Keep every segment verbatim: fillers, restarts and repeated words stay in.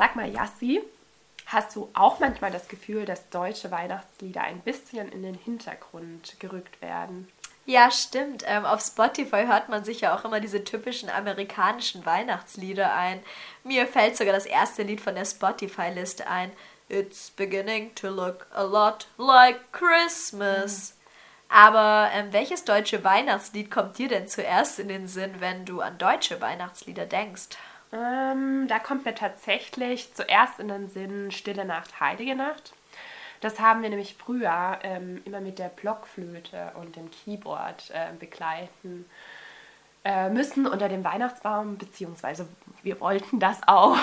Sag mal, Yassi, hast du auch manchmal das Gefühl, dass deutsche Weihnachtslieder ein bisschen in den Hintergrund gerückt werden? Ja, stimmt. Ähm, auf Spotify hört man sich ja auch immer diese typischen amerikanischen Weihnachtslieder ein. Mir fällt sogar das erste Lied von der Spotify-Liste ein. It's beginning to look a lot like Christmas. Aber ähm, welches deutsche Weihnachtslied kommt dir denn zuerst in den Sinn, wenn du an deutsche Weihnachtslieder denkst? Ähm, da kommt mir tatsächlich zuerst in den Sinn Stille Nacht, Heilige Nacht. Das haben wir nämlich früher ähm, immer mit der Blockflöte und dem Keyboard äh, begleiten äh, müssen unter dem Weihnachtsbaum, beziehungsweise wir wollten das auch.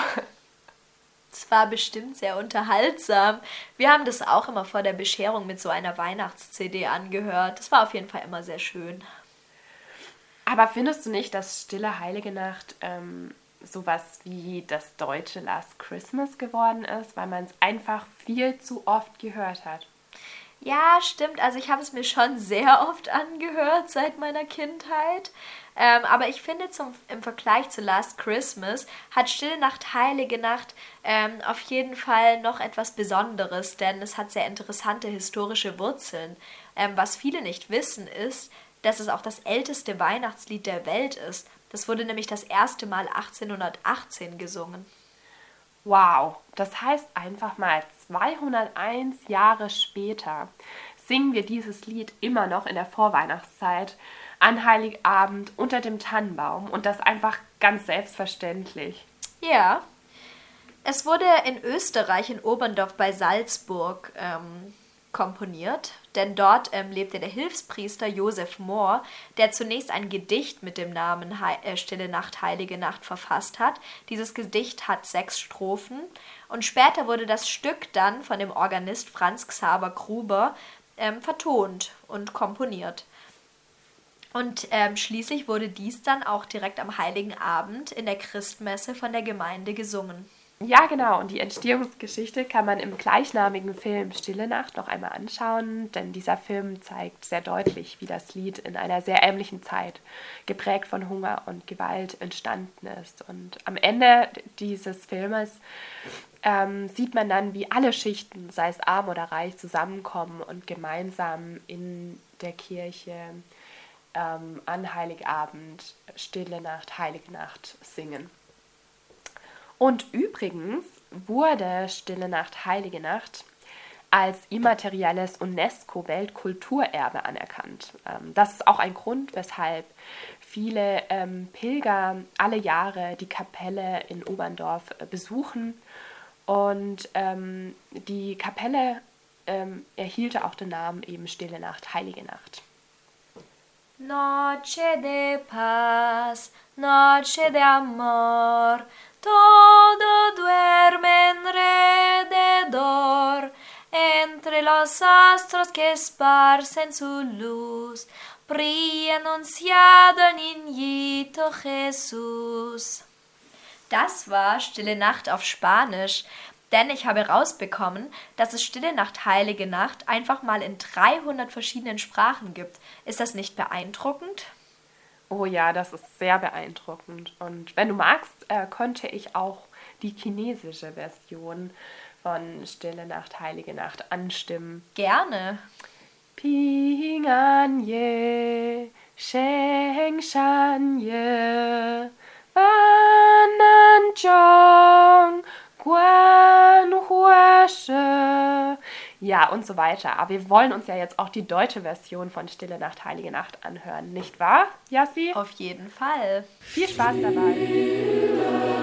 Es war bestimmt sehr unterhaltsam. Wir haben das auch immer vor der Bescherung mit so einer Weihnachts-C D angehört. Das war auf jeden Fall immer sehr schön. Aber findest du nicht, dass Stille Heilige Nacht ähm, sowas wie das deutsche Last Christmas geworden ist, weil man es einfach viel zu oft gehört hat? Ja, stimmt. Also ich habe es mir schon sehr oft angehört seit meiner Kindheit. Ähm, aber ich finde, zum, im Vergleich zu Last Christmas hat Stille Nacht, Heilige Nacht ähm, auf jeden Fall noch etwas Besonderes, denn es hat sehr interessante historische Wurzeln. Ähm, was viele nicht wissen, ist, dass es auch das älteste Weihnachtslied der Welt ist. Das wurde nämlich das erste Mal achtzehnhundertachtzehn gesungen. Wow, das heißt einfach mal zweihunderteins Jahre später singen wir dieses Lied immer noch in der Vorweihnachtszeit an Heiligabend unter dem Tannenbaum und das einfach ganz selbstverständlich. Ja, es wurde in Österreich, in Oberndorf bei Salzburg, ähm, komponiert, denn dort ähm, lebte der Hilfspriester Josef Mohr, der zunächst ein Gedicht mit dem Namen Hei- äh, Stille Nacht, Heilige Nacht verfasst hat. Dieses Gedicht hat sechs Strophen und später wurde das Stück dann von dem Organist Franz Xaver Gruber ähm, vertont und komponiert. Und ähm, schließlich wurde dies dann auch direkt am Heiligen Abend in der Christmesse von der Gemeinde gesungen. Ja, genau. Und die Entstehungsgeschichte kann man im gleichnamigen Film Stille Nacht noch einmal anschauen, denn dieser Film zeigt sehr deutlich, wie das Lied in einer sehr ärmlichen Zeit, geprägt von Hunger und Gewalt, entstanden ist. Und am Ende dieses Filmes ähm, sieht man dann, wie alle Schichten, sei es arm oder reich, zusammenkommen und gemeinsam in der Kirche ähm, an Heiligabend Stille Nacht, Heilige Nacht singen. Und übrigens wurde Stille Nacht, Heilige Nacht als immaterielles UNESCO-Weltkulturerbe anerkannt. Ähm, das ist auch ein Grund, weshalb viele ähm, Pilger alle Jahre die Kapelle in Oberndorf äh, besuchen. Und ähm, die Kapelle ähm, erhielt auch den Namen eben Stille Nacht, Heilige Nacht. Noche de paz, noche de amor, todo duerme alrededor, entre los astros que esparcen su luz, brilla anunciado el niñito Jesús. Das war Stille Nacht auf Spanisch, denn ich habe herausbekommen, dass es Stille Nacht, Heilige Nacht einfach mal in dreihundert verschiedenen Sprachen gibt. Ist das nicht beeindruckend? Oh ja, das ist sehr beeindruckend. Und wenn du magst, äh, könnte ich auch die chinesische Version von Stille Nacht, Heilige Nacht anstimmen. Gerne. Ping an ye, Sheng Shan ye, Wan An Chong, Guan Hua She. Ja, und so weiter. Aber wir wollen uns ja jetzt auch die deutsche Version von Stille Nacht, Heilige Nacht anhören, nicht wahr, Yassi? Auf jeden Fall. Viel Spaß dabei.